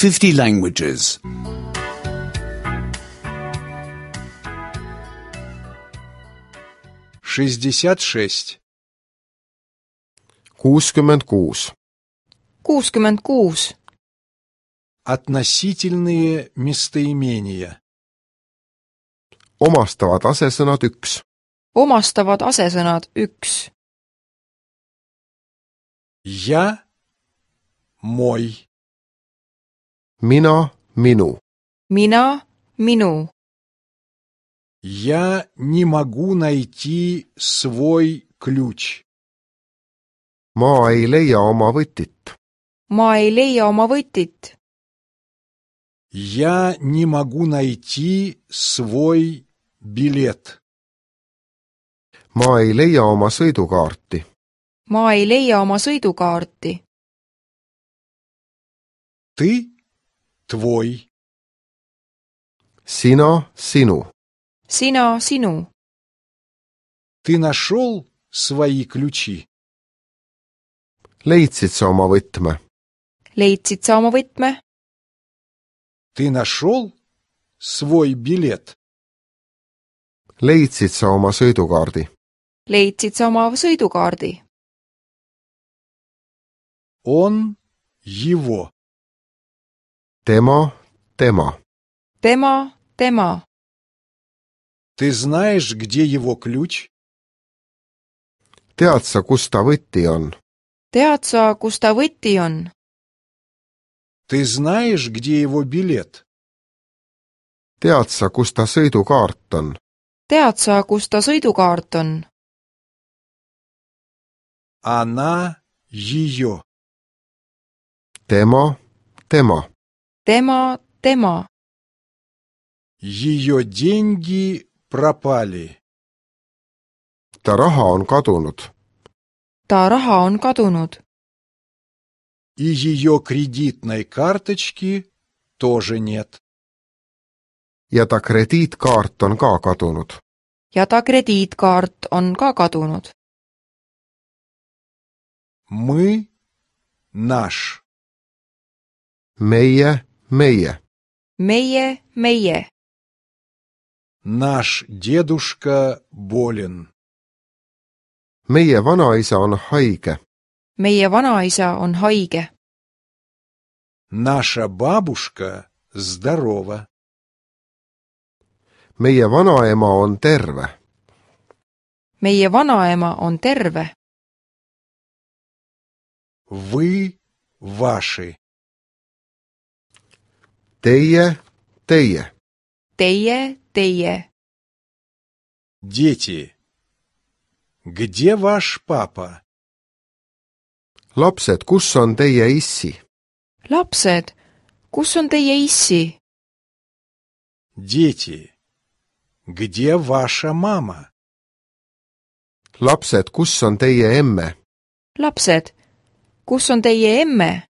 50 languages. 66. 66. 66. Относительные местоимения. Omastavad asesõnad 1. Omastavad asesõnad 1. Я, мой. Mina, minu. Mina, minu. Я не могу найти свой ключ. Ma ei leia oma võtit. Ma ei leia oma võtit. Я не могу найти свой билет. Ma ei leia oma sõidukaarti. Ma ei leia oma sõidukaarti. Ты, твой. Sina, sinu. Sina, sinu. Ты нашел свои ключи? Leidsid sa oma võtme? Leidsid sa oma võtme? Ты нашел свой билет? Leidsid sa oma sõidukaardi? Leidsid sa oma sõidukaardi? Он, его. Tema, tema. Tema, tema. Ты знаешь, где его ключ? Tead sa, kus ta võti on? Tead sa, kus ta võti on? Ты знаешь, где его билет? Tead sa, kus ta sõidukaart on? Tead sa, kus ta sõidukaart on? Она, ее. Tema, tema. Tema, tema. Ее деньги пропали. Ta raha on kadunud. Ta raha on kadunud. И ее кредитной карточки тоже нет. Ja ta krediitkaart on ka kadunud. Ja ta krediitkaart on ka kadunud. Мы, наш. Meie, meie. Meie, meie. Наш дедушка болен. Meie vanaisa on haige. Meie vanaisa on haige. Наша бабушка здорова. Meie vanaema on terve. Meie vanaema on terve. Вы, ваши. Teie, teie. Teie, teie. Дети. Где ваш папа? Lapsed, kus on teie issi? Lapsed, kus on teie issi? Дети. Где ваша мама? Lapsed, kus on teie emme? Lapsed, kus on teie emme?